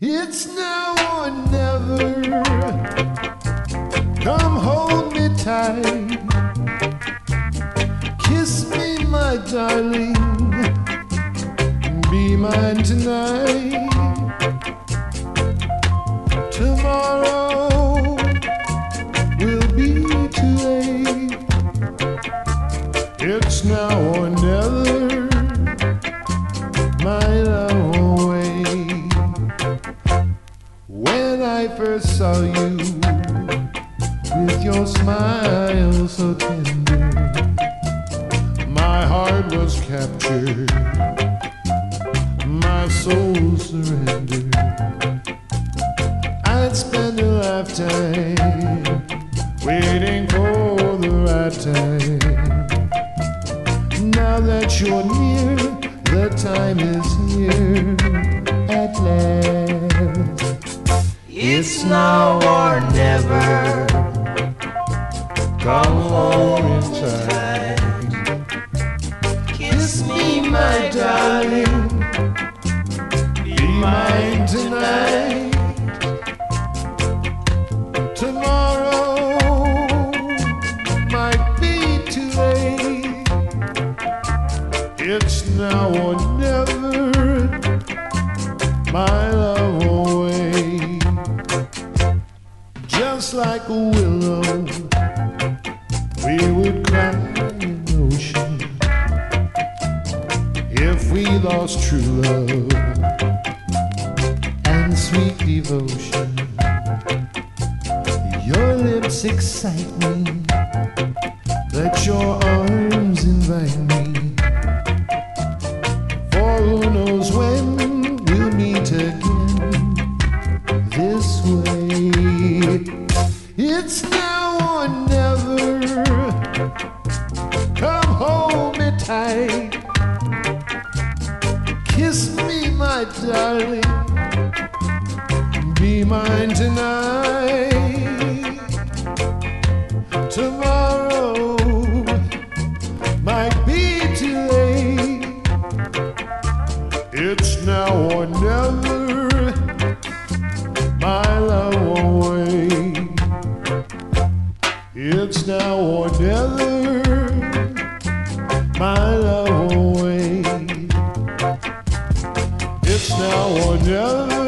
It's now or never. Come hold me tight. Kiss me, my darling. Be mine tonight. Tomorrow will be too late. It's now or never. My love away. When I first saw you, with your smile so tender, my heart was captured, my soul surrendered. I'd spend a lifetime waiting for the right time. Now that you're near, the time is here at last. It's now or never. Come home in time. Kiss me, my darling. Be mine tonight. Tomorrow might be too late. It's now or never. My love away. Just like a willow, we would cry in the ocean if we lost true love and sweet devotion. Your lips excite me, let your arms invite me, for who knows when we'll meet again this way. It's now or never. Come hold me tight. Kiss me, my darling. Be mine tonight. Tomorrow might be too late. It's now or never. My love away. It's now or never. My love away. It's now or never.